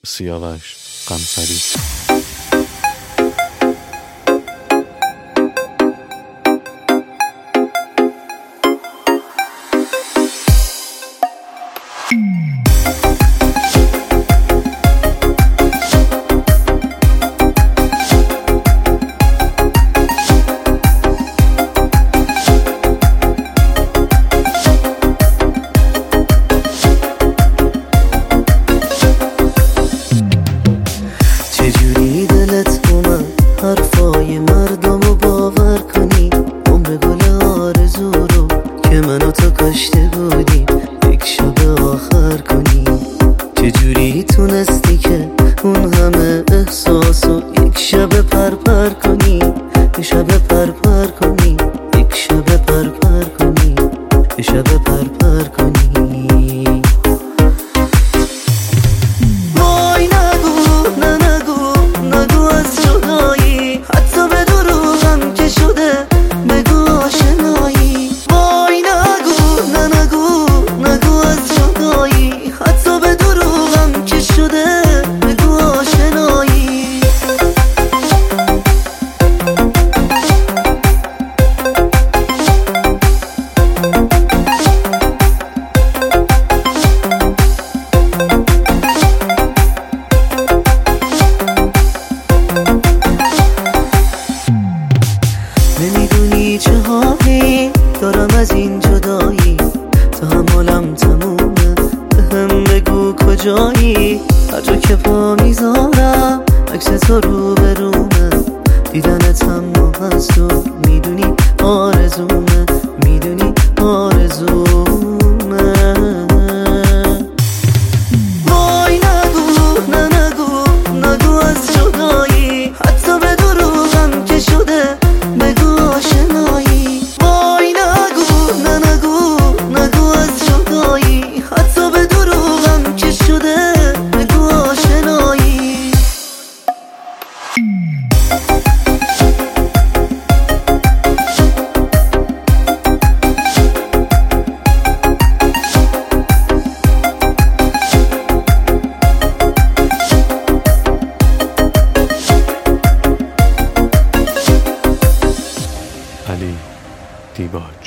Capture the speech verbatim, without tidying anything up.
سیاوش قمصری. چجوری دلت اومد حرفای مردمو باور کنی، عمر گل آرزو رو که منو تو کاشته بودیم یک شب آخر کنی. چجوری تونستی که اون همه احساسو یک شب پرپر کنی، یک شب پرپر کنی، یک شب پرپر کنی، یک شب پرپر کنی. نمیدونی چه حالی دارم از این جدایی، تحملم تمومه، بهم بگو کجایی. هر جا که پا میذارم عکس تو رو به رومه، دیدنت هم هست و میدونی آرزومه، میدونی آرزومه. وای نگو نه نگو نگو از جدایی، حتی به دروغم که شده بگو آشنایی. وای نگو نه نگو نگو از جدایی، حتی به دروغم که شده بگو آشنایی. علی دیباج.